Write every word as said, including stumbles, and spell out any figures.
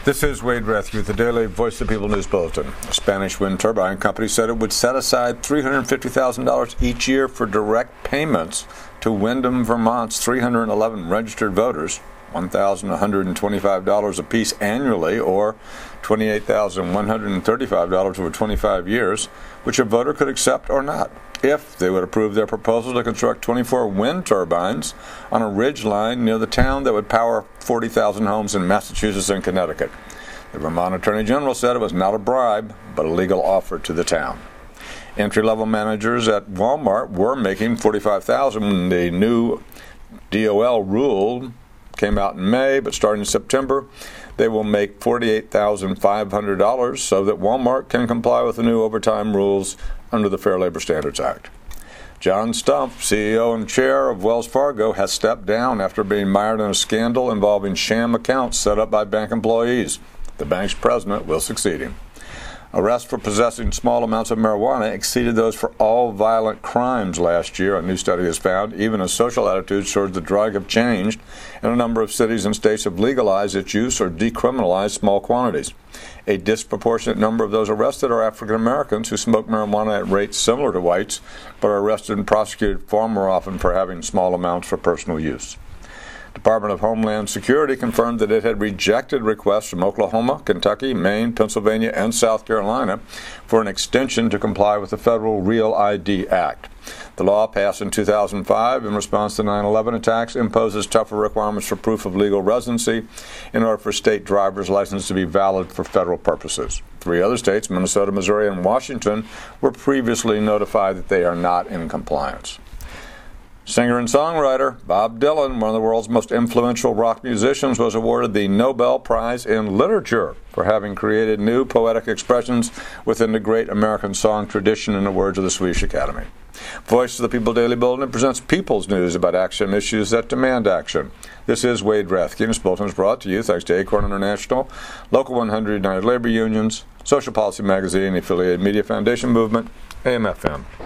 This is Wade Rescue, the Daily Voice of the People News Bulletin. A Spanish wind turbine company said it would set aside three hundred fifty thousand dollars each year for direct payments to Windham, Vermont's three hundred eleven registered voters, one thousand one hundred twenty-five dollars apiece annually, or twenty-eight thousand one hundred thirty-five dollars over twenty-five years, which a voter could accept or not, if they would approve their proposal to construct twenty-four wind turbines on a ridge line near the town that would power forty thousand homes in Massachusetts and Connecticut. The Vermont Attorney General said it was not a bribe, but a legal offer to the town. Entry-level managers at Walmart were making forty-five thousand dollars when the new D O L rule came out in May, but starting in September, they will make forty-eight thousand five hundred dollars so that Walmart can comply with the new overtime rules under the Fair Labor Standards Act. John Stumpf, C E O and chair of Wells Fargo, has stepped down after being mired in a scandal involving sham accounts set up by bank employees. The bank's president will succeed him. Arrests for possessing small amounts of marijuana exceeded those for all violent crimes last year, a new study has found, even as social attitudes towards the drug have changed, and a number of cities and states have legalized its use or decriminalized small quantities. A disproportionate number of those arrested are African Americans who smoke marijuana at rates similar to whites, but are arrested and prosecuted far more often for having small amounts for personal use. Department of Homeland Security confirmed that it had rejected requests from Oklahoma, Kentucky, Maine, Pennsylvania, and South Carolina for an extension to comply with the federal Real I D Act. The law, passed in two thousand five in response to nine eleven attacks, imposes tougher requirements for proof of legal residency in order for state driver's license to be valid for federal purposes. Three other states, Minnesota, Missouri, and Washington, were previously notified that they are not in compliance. Singer and songwriter Bob Dylan, one of the world's most influential rock musicians, was awarded the Nobel Prize in Literature for having created new poetic expressions within the great American song tradition, in the words of the Swedish Academy. Voice of the People Daily Bulletin presents people's news about action issues that demand action. This is Wade Rathke, and this bulletin is brought to you thanks to Acorn International, Local one hundred United Labor Unions, Social Policy Magazine, the Affiliated Media Foundation Movement, A M F M.